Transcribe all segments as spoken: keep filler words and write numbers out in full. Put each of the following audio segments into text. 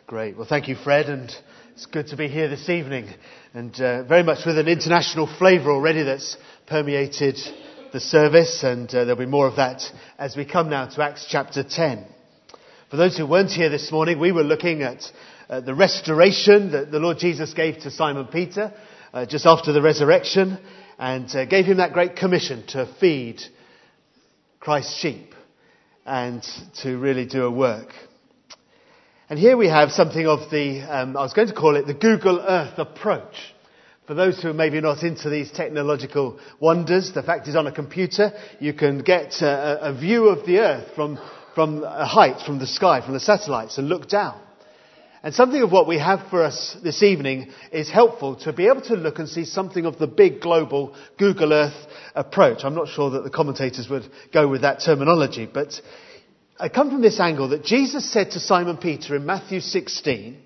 Great. Well, thank you, Fred, and it's good to be here this evening, and uh, very much with an international flavour already that's permeated the service, and uh, there'll be more of that as we come now to Acts chapter ten. For those who weren't here this morning, we were looking at uh, the restoration that the Lord Jesus gave to Simon Peter uh, just after the resurrection, and uh, gave him that great commission to feed Christ's sheep and to really do a work. And here we have something of the, um, I was going to call it the Google Earth approach. For those who are maybe not into these technological wonders, the fact is on a computer you can get a, a view of the Earth from, from a height, from the sky, from the satellites, and look down. And something of what we have for us this evening is helpful to be able to look and see something of the big global Google Earth approach. I'm not sure that the commentators would go with that terminology, but I come from this angle that Jesus said to Simon Peter in Matthew sixteen,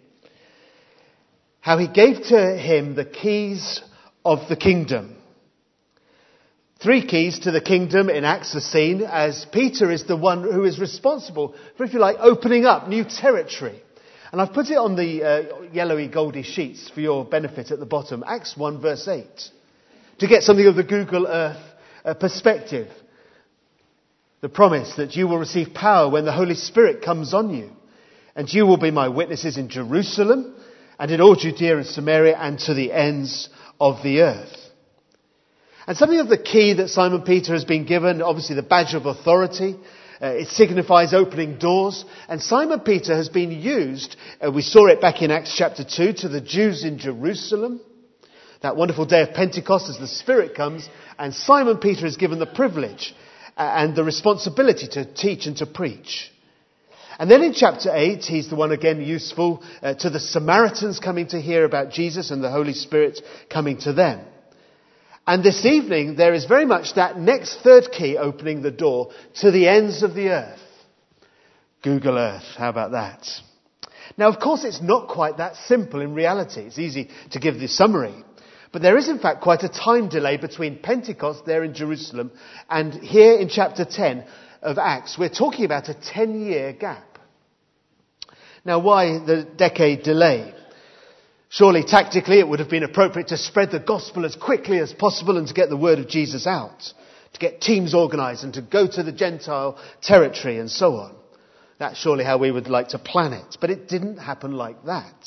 how he gave to him the keys of the kingdom. Three keys to the kingdom in Acts are seen as Peter is the one who is responsible for, if you like, opening up new territory. And I've put it on the uh, yellowy goldy sheets for your benefit at the bottom. Acts one verse eight. To get something of the Google Earth uh, perspective. The promise that you will receive power when the Holy Spirit comes on you. And you will be my witnesses in Jerusalem and in all Judea and Samaria and to the ends of the earth. And something of the key that Simon Peter has been given, obviously the badge of authority. Uh, it signifies opening doors. And Simon Peter has been used, uh, we saw it back in Acts chapter two, to the Jews in Jerusalem. That wonderful day of Pentecost as the Spirit comes. And Simon Peter is given the privilege and the responsibility to teach and to preach. And then in chapter eight, he's the one again useful uh, to the Samaritans coming to hear about Jesus and the Holy Spirit coming to them. And this evening, there is very much that next third key opening the door to the ends of the earth. Google Earth, how about that? Now, of course, it's not quite that simple in reality. It's easy to give the summary. But there is, in fact, quite a time delay between Pentecost there in Jerusalem and here in chapter ten of Acts. We're talking about a ten-year gap. Now, why the decade delay? Surely, tactically, it would have been appropriate to spread the gospel as quickly as possible and to get the word of Jesus out, to get teams organised and to go to the Gentile territory and so on. That's surely how we would like to plan it. But it didn't happen like that.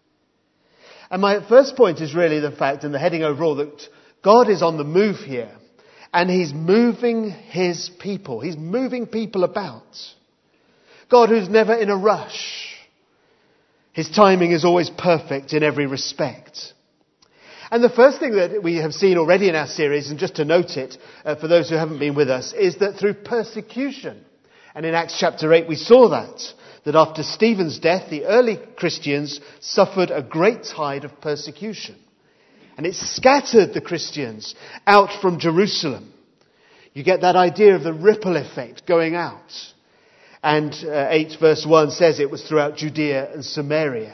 And my first point is really the fact, and the heading overall, that God is on the move here. And he's moving his people. He's moving people about. God who's never in a rush. His timing is always perfect in every respect. And the first thing that we have seen already in our series, and just to note it, uh, for those who haven't been with us, is that through persecution. And in Acts chapter eight we saw that. That after Stephen's death, the early Christians suffered a great tide of persecution. And it scattered the Christians out from Jerusalem. You get that idea of the ripple effect going out. And uh, eight verse one says it was throughout Judea and Samaria.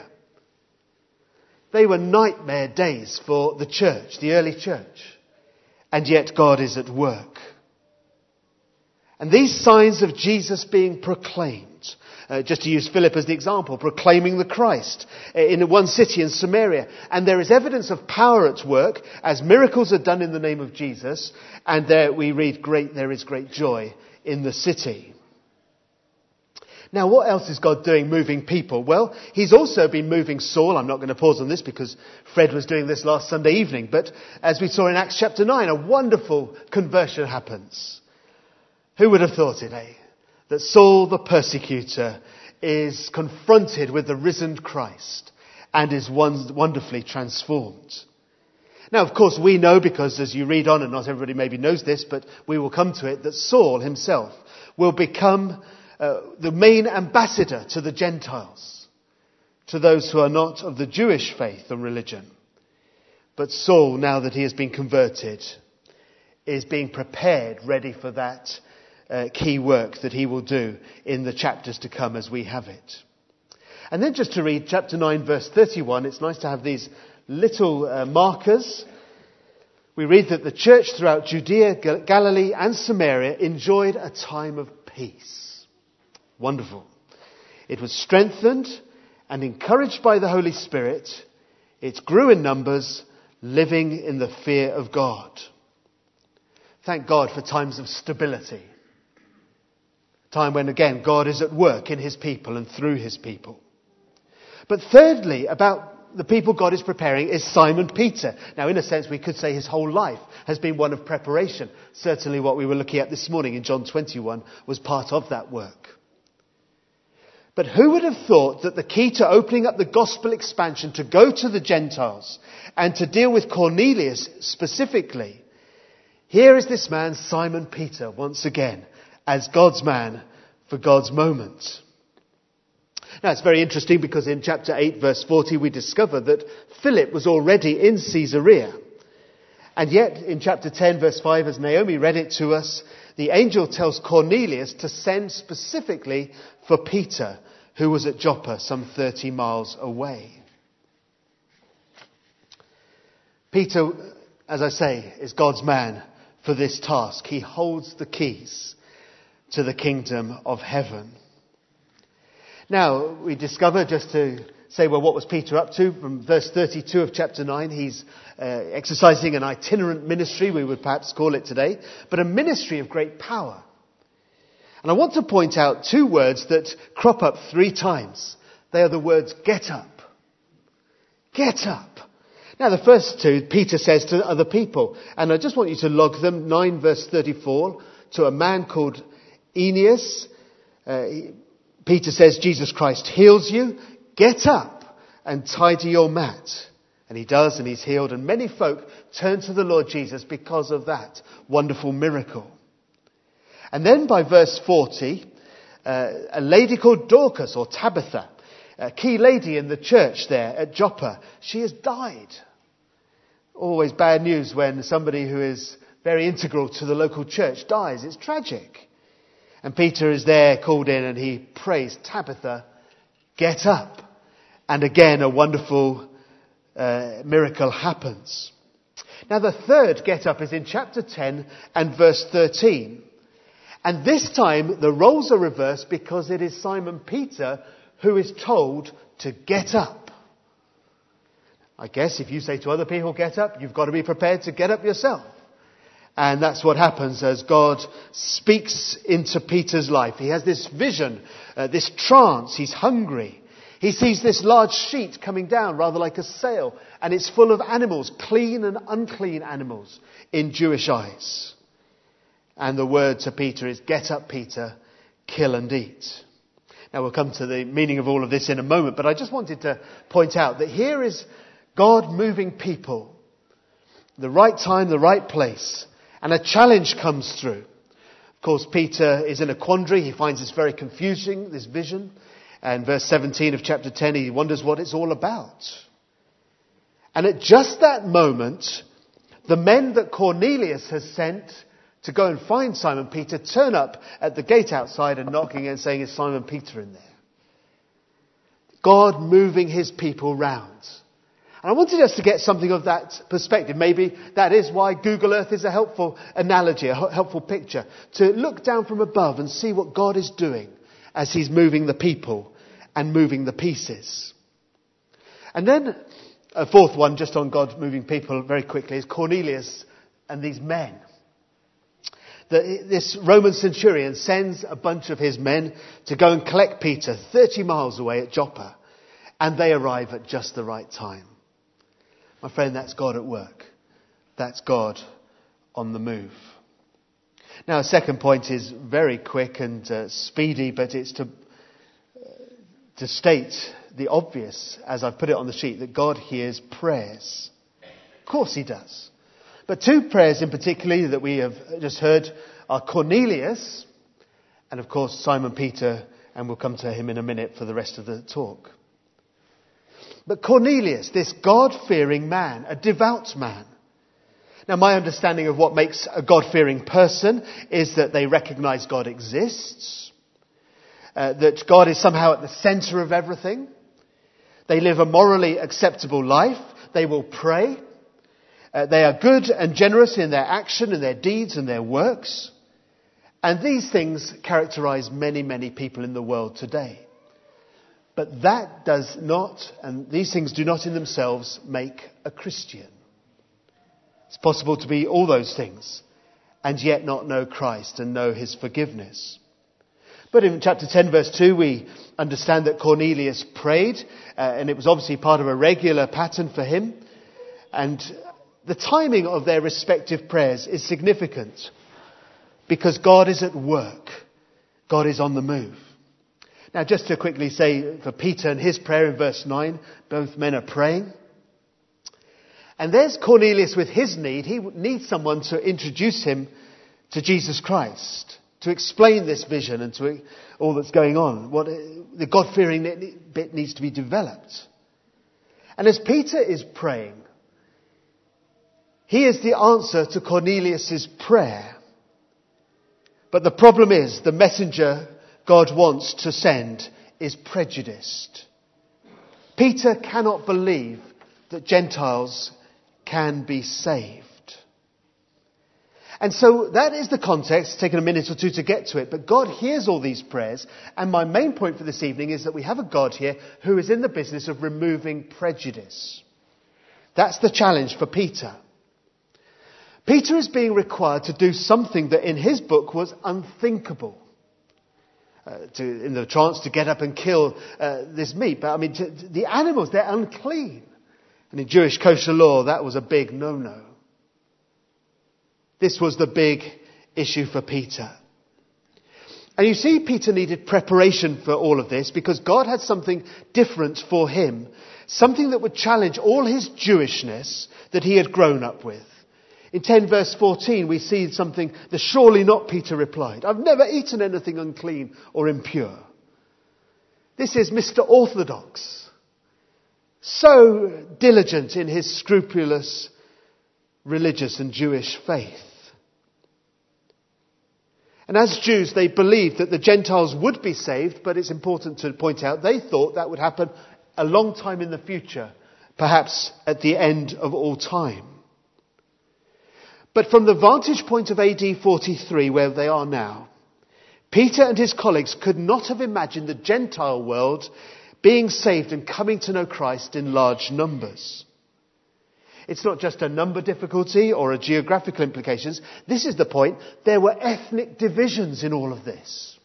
They were nightmare days for the church, the early church. And yet God is at work. And these signs of Jesus being proclaimed, Uh, just to use Philip as the example, proclaiming the Christ in one city in Samaria. And there is evidence of power at work as miracles are done in the name of Jesus. And there we read, great, there is great joy in the city. Now, what else is God doing moving people? Well, he's also been moving Saul. I'm not going to pause on this because Fred was doing this last Sunday evening. But as we saw in Acts chapter nine, a wonderful conversion happens. Who would have thought it, eh? That Saul the persecutor is confronted with the risen Christ and is wonderfully transformed. Now, of course, we know, because as you read on, and not everybody maybe knows this, but we will come to it, that Saul himself will become uh, the main ambassador to the Gentiles, to those who are not of the Jewish faith and religion. But Saul, now that he has been converted, is being prepared, ready for that Uh, key work that he will do in the chapters to come as we have it. And then just to read chapter nine verse thirty-one, it's nice to have these little uh, markers. We read that the church throughout Judea, Galilee and Samaria enjoyed a time of peace. Wonderful. It was strengthened and encouraged by the Holy Spirit, it grew in numbers, living in the fear of God. Thank God for times of stability. Time when, again, God is at work in his people and through his people. But thirdly, about the people God is preparing is Simon Peter. Now, in a sense, we could say his whole life has been one of preparation. Certainly what we were looking at this morning in John twenty-one was part of that work. But who would have thought that the key to opening up the gospel expansion to go to the Gentiles and to deal with Cornelius specifically, here is this man, Simon Peter, once again, as God's man for God's moment. Now, it's very interesting because in chapter eight, verse forty, we discover that Philip was already in Caesarea. And yet, in chapter ten, verse five, as Naomi read it to us, the angel tells Cornelius to send specifically for Peter, who was at Joppa, some thirty miles away. Peter, as I say, is God's man for this task. He holds the keys to the kingdom of heaven. Now, we discover, just to say, well, what was Peter up to? From verse thirty-two of chapter nine, he's uh, exercising an itinerant ministry, we would perhaps call it today, but a ministry of great power. And I want to point out two words that crop up three times. They are the words, get up. Get up. Now, the first two, Peter says to other people, and I just want you to log them, nine verse thirty-four, to a man called Aeneas. Uh, he, Peter says, Jesus Christ heals you. Get up and tidy your mat. And he does, and he's healed. And many folk turn to the Lord Jesus because of that wonderful miracle. And then by verse forty, uh, a lady called Dorcas, or Tabitha, a key lady in the church there at Joppa, she has died. Always bad news when somebody who is very integral to the local church dies. It's tragic. And Peter is there called in and he prays, Tabitha, get up. And again, a wonderful uh, miracle happens. Now, the third get up is in chapter ten and verse thirteen. And this time, the roles are reversed because it is Simon Peter who is told to get up. I guess if you say to other people, get up, you've got to be prepared to get up yourself. And that's what happens as God speaks into Peter's life. He has this vision, uh, this trance. He's hungry. He sees this large sheet coming down, rather like a sail, and it's full of animals, clean and unclean animals in Jewish eyes. And the word to Peter is, get up, Peter, kill and eat. Now, we'll come to the meaning of all of this in a moment, but I just wanted to point out that here is God moving people, the right time, the right place. And a challenge comes through. Of course, Peter is in a quandary. He finds this very confusing, this vision. And verse seventeen of chapter ten, he wonders what it's all about. And at just that moment, the men that Cornelius has sent to go and find Simon Peter turn up at the gate outside and knocking and saying, is Simon Peter in there? God moving his people round. And I wanted us to get something of that perspective. Maybe that is why Google Earth is a helpful analogy, a helpful picture. To look down from above and see what God is doing as he's moving the people and moving the pieces. And then a fourth one, just on God moving people very quickly, is Cornelius and these men. The, this Roman centurion sends a bunch of his men to go and collect Peter thirty miles away at Joppa. And they arrive at just the right time. My friend, that's God at work. That's God on the move. Now, a second point is very quick and uh, speedy, but it's to, uh, to state the obvious, as I've put it on the sheet, that God hears prayers. Of course he does. But two prayers in particular that we have just heard are Cornelius and, of course, Simon Peter, and we'll come to him in a minute for the rest of the talk. But Cornelius, this God-fearing man, a devout man. Now, my understanding of what makes a God-fearing person is that they recognize God exists, uh, that God is somehow at the center of everything. They live a morally acceptable life. They will pray. Uh, they are good and generous in their action and their deeds and their works. And these things characterize many, many people in the world today. But that does not, and these things do not in themselves make a Christian. It's possible to be all those things and yet not know Christ and know his forgiveness. But in chapter ten, verse two, we understand that Cornelius prayed, uh, and it was obviously part of a regular pattern for him. And the timing of their respective prayers is significant because God is at work. God is on the move. Now, just to quickly say for Peter and his prayer in verse nine, both men are praying. And there's Cornelius with his need. He needs someone to introduce him to Jesus Christ, to explain this vision and to all that's going on. What the God-fearing bit needs to be developed. And as Peter is praying, he is the answer to Cornelius' prayer. But the problem is the messenger God wants to send is prejudiced. Peter cannot believe that Gentiles can be saved. And so that is the context. It's taken a minute or two to get to it. But God hears all these prayers. And my main point for this evening is that we have a God here who is in the business of removing prejudice. That's the challenge for Peter. Peter is being required to do something that in his book was unthinkable. Uh, to, in the trance to get up and kill uh, this meat. But I mean, to, to the animals, they're unclean. And in Jewish kosher law, that was a big no-no. This was the big issue for Peter. And you see, Peter needed preparation for all of this because God had something different for him. Something that would challenge all his Jewishness that he had grown up with. In ten verse fourteen, we see something, the surely not Peter replied. I've never eaten anything unclean or impure. This is Mister Orthodox. So diligent in his scrupulous religious and Jewish faith. And as Jews, they believed that the Gentiles would be saved, but it's important to point out they thought that would happen a long time in the future, perhaps at the end of all time. But from the vantage point of A D forty-three, where they are now, Peter and his colleagues could not have imagined the Gentile world being saved and coming to know Christ in large numbers. It's not just a number difficulty or a geographical implications. This is the point. There were ethnic divisions in all of this.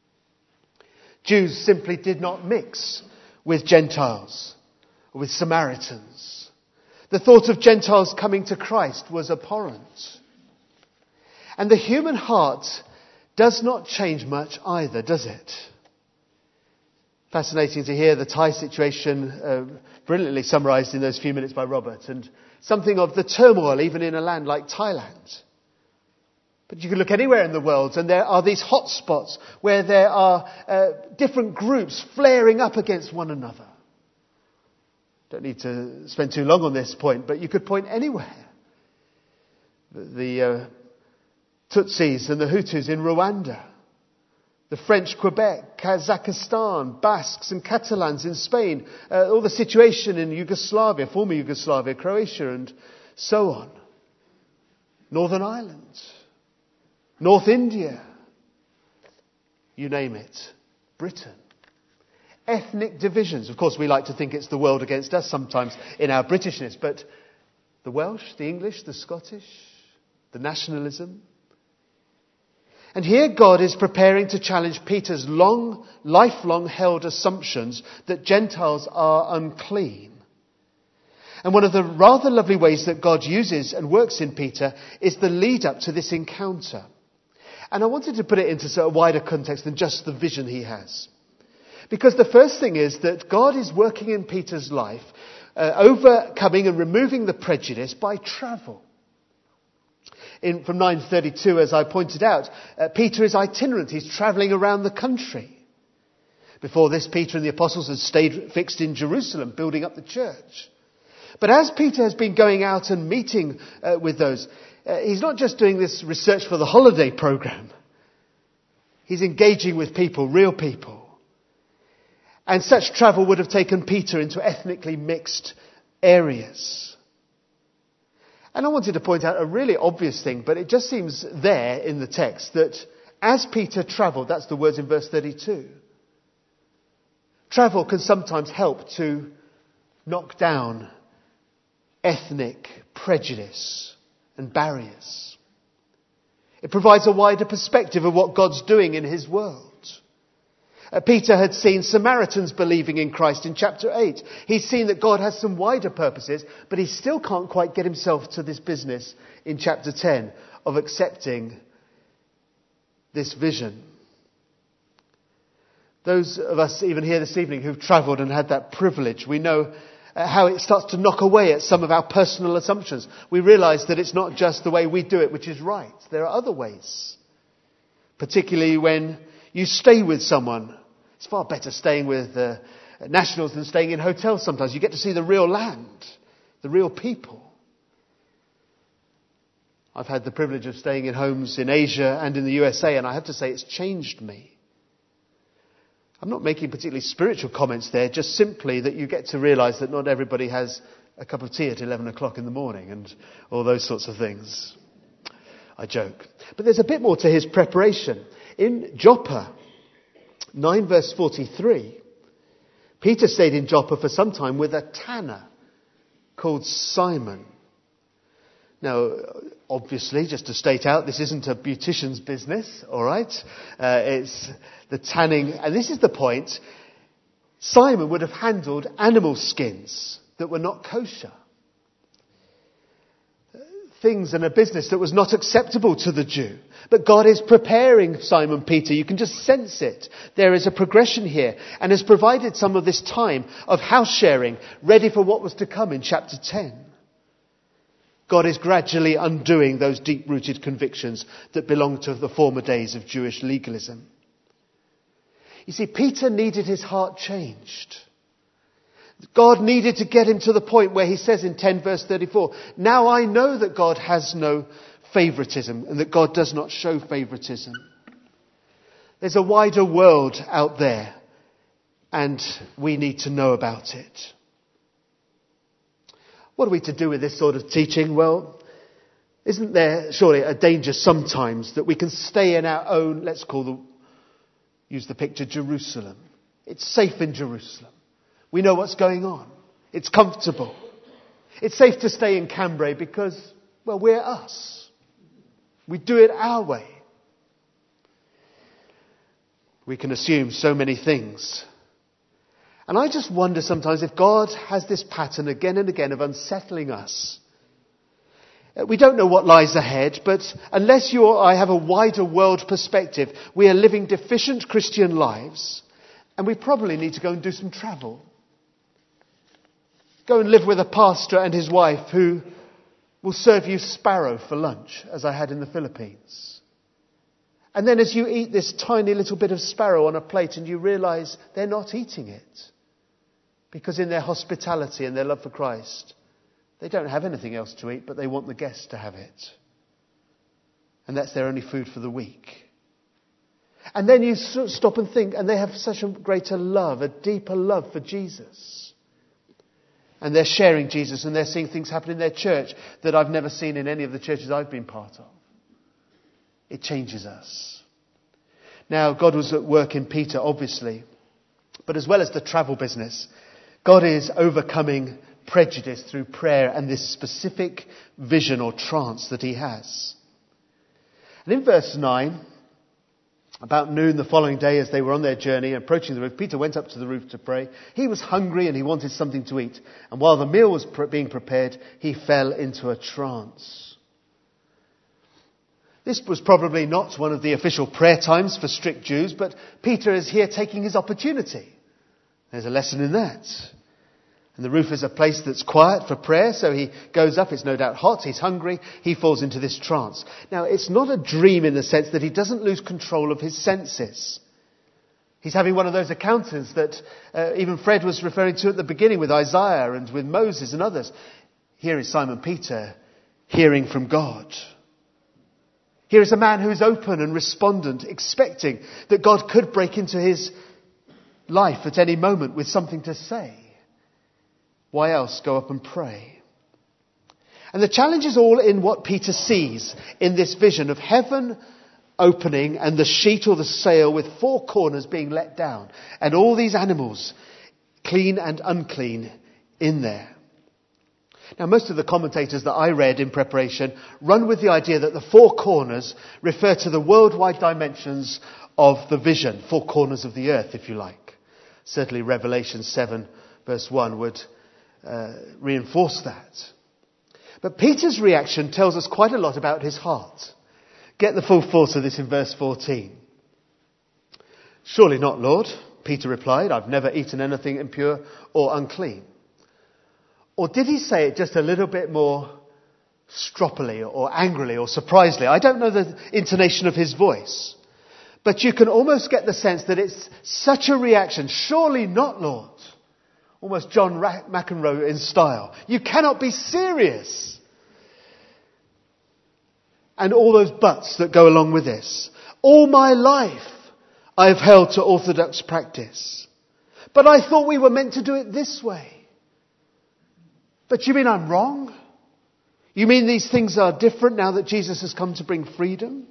Jews simply did not mix with Gentiles or with Samaritans. The thought of Gentiles coming to Christ was abhorrent. And the human heart does not change much either, does it? Fascinating to hear the Thai situation uh, brilliantly summarised in those few minutes by Robert, and something of the turmoil even in a land like Thailand. But you can look anywhere in the world and there are these hot spots where there are uh, different groups flaring up against one another. Don't need to spend too long on this point, but you could point anywhere. The, the uh, Tutsis and the Hutus in Rwanda, the French Quebec, Kazakhstan, Basques and Catalans in Spain, uh, all the situation in Yugoslavia, former Yugoslavia, Croatia and so on. Northern Ireland, North India, you name it, Britain. Ethnic divisions. Of course, we like to think it's the world against us sometimes in our Britishness, but the Welsh, the English, the Scottish, the nationalism. And here God is preparing to challenge Peter's long, lifelong held assumptions that Gentiles are unclean. And one of the rather lovely ways that God uses and works in Peter is the lead up to this encounter. And I wanted to put it into a wider context than just the vision he has. Because the first thing is that God is working in Peter's life, uh, overcoming and removing the prejudice by travel. In, from nine thirty-two, as I pointed out, uh, Peter is itinerant. He's travelling around the country. Before this, Peter and the apostles had stayed fixed in Jerusalem, building up the church. But as Peter has been going out and meeting uh, with those, uh, he's not just doing this research for the holiday programme. He's engaging with people, real people. And such travel would have taken Peter into ethnically mixed areas. And I wanted to point out a really obvious thing, but it just seems there in the text that as Peter travelled, that's the words in verse thirty-two, Travel can sometimes help to knock down ethnic prejudice and barriers. It provides a wider perspective of what God's doing in his world. Uh, Peter had seen Samaritans believing in Christ in chapter eight. He's seen that God has some wider purposes, but he still can't quite get himself to this business in chapter ten of accepting this vision. Those of us even here this evening who've travelled and had that privilege, we know uh, how it starts to knock away at some of our personal assumptions. We realise that it's not just the way we do it which is right. There are other ways. Particularly when you stay with someone. It's far better staying with uh, nationals than staying in hotels sometimes. You get to see the real land, the real people. I've had the privilege of staying in homes in Asia and in the U S A, and I have to say it's changed me. I'm not making particularly spiritual comments there, just simply that you get to realise that not everybody has a cup of tea at eleven o'clock in the morning and all those sorts of things. I joke. But there's a bit more to his preparation. In Joppa, nine verse forty-three, Peter stayed in Joppa for some time with a tanner called Simon. Now, obviously, just to state out, this isn't a beautician's business, all right? Uh, it's the tanning, and this is the point. Simon would have handled animal skins that were not kosher. Things in a business that was not acceptable to the Jew. But God is preparing Simon Peter. You can just sense it. There is a progression here, and has provided some of this time of house sharing ready for what was to come in chapter ten. God is gradually undoing those deep-rooted convictions that belong to the former days of Jewish legalism. You see, Peter needed his heart changed. God needed to get him to the point where he says in ten verse thirty-four, now I know that God has no favoritism and that God does not show favoritism. There's a wider world out there and we need to know about it. What are we to do with this sort of teaching? Well, isn't there surely a danger sometimes that we can stay in our own, let's call the, use the picture, Jerusalem. It's safe in Jerusalem. We know what's going on. It's comfortable. It's safe to stay in Cambrai because, well, we're us. We do it our way. We can assume so many things. And I just wonder sometimes if God has this pattern again and again of unsettling us. We don't know what lies ahead, but unless you or I have a wider world perspective, we are living deficient Christian lives, and we probably need to go and do some travel. Go and live with a pastor and his wife who will serve you sparrow for lunch, as I had in the Philippines. And then as you eat this tiny little bit of sparrow on a plate and you realise they're not eating it, because in their hospitality and their love for Christ, they don't have anything else to eat, but they want the guests to have it. And that's their only food for the week. And then you stop and think, and they have such a greater love, a deeper love for Jesus. And they're sharing Jesus, and they're seeing things happen in their church that I've never seen in any of the churches I've been part of. It changes us. Now, God was at work in Peter, obviously. But as well as the travel business, God is overcoming prejudice through prayer and this specific vision or trance that he has. And in verse nine, about noon the following day as they were on their journey, approaching the roof, Peter went up to the roof to pray. He was hungry and he wanted something to eat. And while the meal was pre- being prepared, he fell into a trance. This was probably not one of the official prayer times for strict Jews, but Peter is here taking his opportunity. There's a lesson in that. And the roof is a place that's quiet for prayer, so he goes up. It's no doubt hot. He's hungry. He falls into this trance. Now, it's not a dream in the sense that he doesn't lose control of his senses. He's having one of those encounters that uh, even Fred was referring to at the beginning with Isaiah and with Moses and others. Here is Simon Peter hearing from God. Here is a man who is open and respondent, expecting that God could break into his life at any moment with something to say. Why else go up and pray? And the challenge is all in what Peter sees in this vision of heaven opening and the sheet or the sail with four corners being let down and all these animals clean and unclean in there. Now, most of the commentators that I read in preparation run with the idea that the four corners refer to the worldwide dimensions of the vision, four corners of the earth, if you like. Certainly Revelation seven verse one would uh, reinforce that. But Peter's reaction tells us quite a lot about his heart. Get the full force of this in verse fourteen. "Surely not, Lord," Peter replied. "I've never eaten anything impure or unclean." Or did he say it just a little bit more stroppily or angrily or surprisingly? I don't know the intonation of his voice. But you can almost get the sense that it's such a reaction. "Surely not, Lord." Almost John McEnroe in style. "You cannot be serious." And all those buts that go along with this. "All my life I have held to orthodox practice. But I thought we were meant to do it this way." "But you mean I'm wrong? You mean these things are different now that Jesus has come to bring freedom?"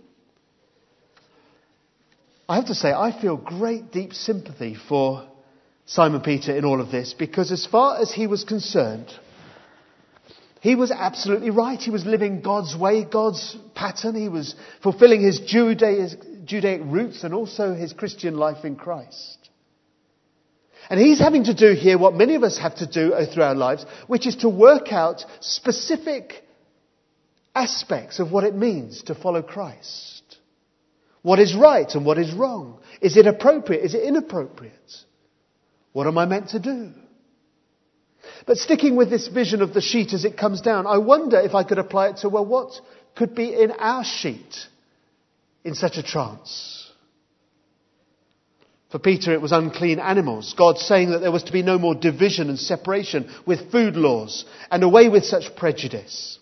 I have to say, I feel great deep sympathy for Simon Peter in all of this, because as far as he was concerned, he was absolutely right. He was living God's way, God's pattern. He was fulfilling his Judaic, Judaic roots and also his Christian life in Christ. And he's having to do here what many of us have to do through our lives, which is to work out specific aspects of what it means to follow Christ. What is right and what is wrong? Is it appropriate? Is it inappropriate? What am I meant to do? But sticking with this vision of the sheet as it comes down, I wonder if I could apply it to, well, what could be in our sheet in such a trance? For Peter, it was unclean animals. God saying that there was to be no more division and separation with food laws and away with such prejudice.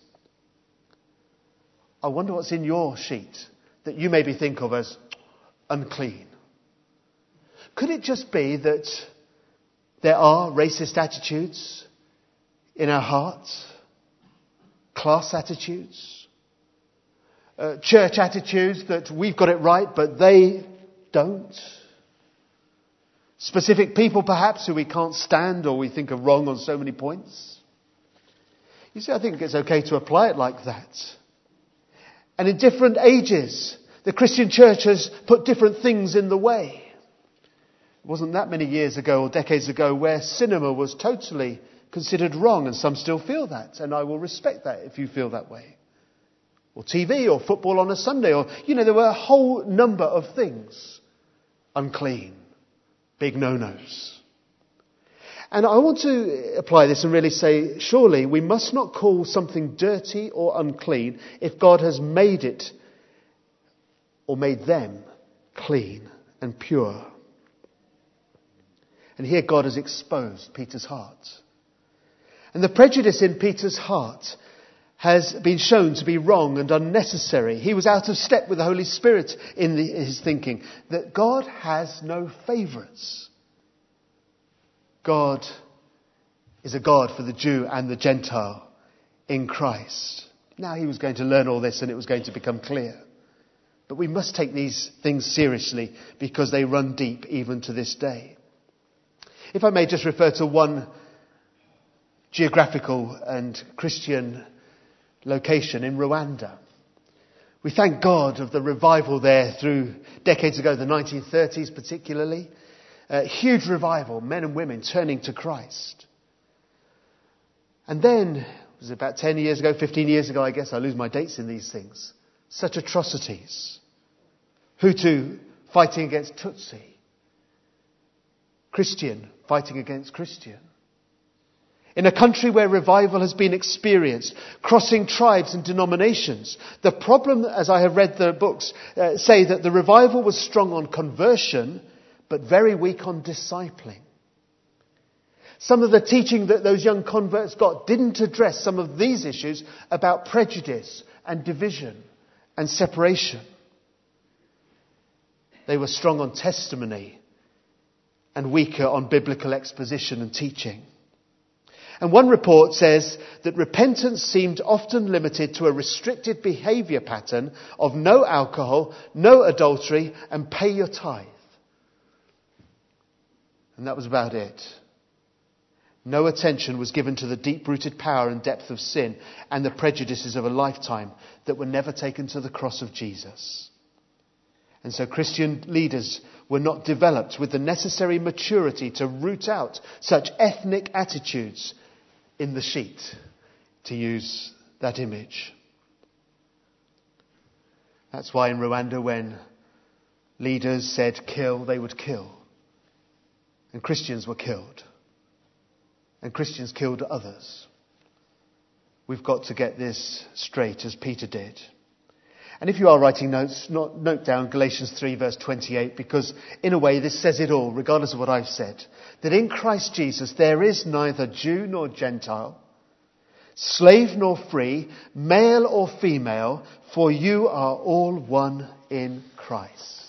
I wonder what's in your sheet that you maybe think of as unclean. Could it just be that there are racist attitudes in our hearts? Class attitudes? Uh, church attitudes that we've got it right but they don't? Specific people perhaps who we can't stand or we think are wrong on so many points? You see, I think it's okay to apply it like that. And in different ages, the Christian church has put different things in the way. It wasn't that many years ago or decades ago where cinema was totally considered wrong, and some still feel that, and I will respect that if you feel that way. Or T V or football on a Sunday, or, you know, there were a whole number of things unclean. Big no-nos. And I want to apply this and really say, surely we must not call something dirty or unclean if God has made it or made them clean and pure. And here God has exposed Peter's heart. And the prejudice in Peter's heart has been shown to be wrong and unnecessary. He was out of step with the Holy Spirit in the, his thinking that God has no favourites. God is a God for the Jew and the Gentile in Christ. Now he was going to learn all this and it was going to become clear. But we must take these things seriously because they run deep even to this day. If I may just refer to one geographical and Christian location in Rwanda. We thank God of the revival there through decades ago, the nineteen thirties particularly. A huge revival, men and women turning to Christ. And then, it was about ten years ago, fifteen years ago, I guess, I lose my dates in these things. Such atrocities. Hutu fighting against Tutsi. Christian fighting against Christian. In a country where revival has been experienced, crossing tribes and denominations, the problem, as I have read the books, uh, say that the revival was strong on conversion, but very weak on discipling. Some of the teaching that those young converts got didn't address some of these issues about prejudice and division and separation. They were strong on testimony and weaker on biblical exposition and teaching. And one report says that repentance seemed often limited to a restricted behaviour pattern of no alcohol, no adultery, and pay your tithe. And that was about it. No attention was given to the deep-rooted power and depth of sin and the prejudices of a lifetime that were never taken to the cross of Jesus. And so Christian leaders were not developed with the necessary maturity to root out such ethnic attitudes in the sheet, to use that image. That's why in Rwanda, when leaders said kill, they would kill. And Christians were killed. And Christians killed others. We've got to get this straight, as Peter did. And if you are writing notes, not, note down Galatians three verse twenty-eight, because in a way this says it all, regardless of what I've said. That in Christ Jesus there is neither Jew nor Gentile, slave nor free, male or female, for you are all one in Christ.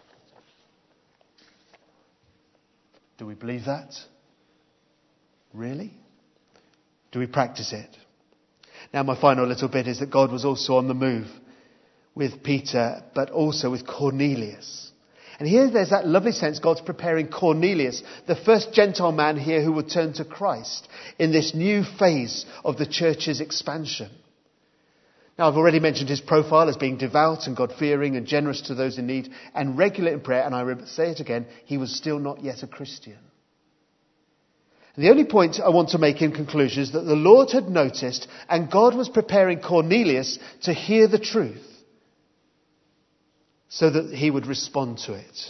Do we believe that? Really? Do we practice it? Now my final little bit is that God was also on the move with Peter, but also with Cornelius. And here there's that lovely sense God's preparing Cornelius, the first Gentile man here who would turn to Christ in this new phase of the church's expansion. Now I've already mentioned his profile as being devout and God-fearing and generous to those in need and regular in prayer. And I say it again, he was still not yet a Christian. And the only point I want to make in conclusion is that the Lord had noticed and God was preparing Cornelius to hear the truth, so that he would respond to it.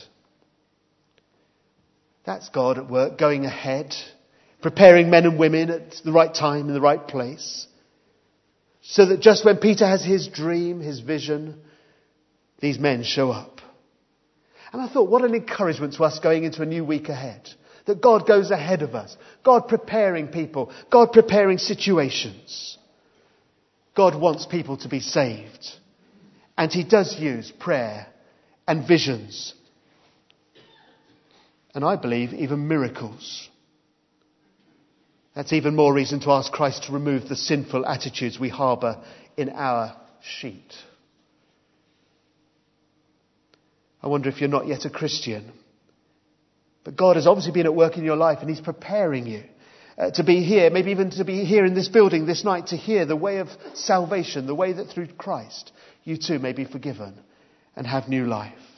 That's God at work, going ahead, preparing men and women at the right time in the right place. So that just when Peter has his dream, his vision, these men show up. And I thought, what an encouragement to us going into a new week ahead. That God goes ahead of us. God preparing people. God preparing situations. God wants people to be saved. And he does use prayer and visions. And I believe even miracles. That's even more reason to ask Christ to remove the sinful attitudes we harbour in our sheet. I wonder if you're not yet a Christian. But God has obviously been at work in your life and he's preparing you uh, to be here, maybe even to be here in this building this night, to hear the way of salvation, the way that through Christ you too may be forgiven and have new life.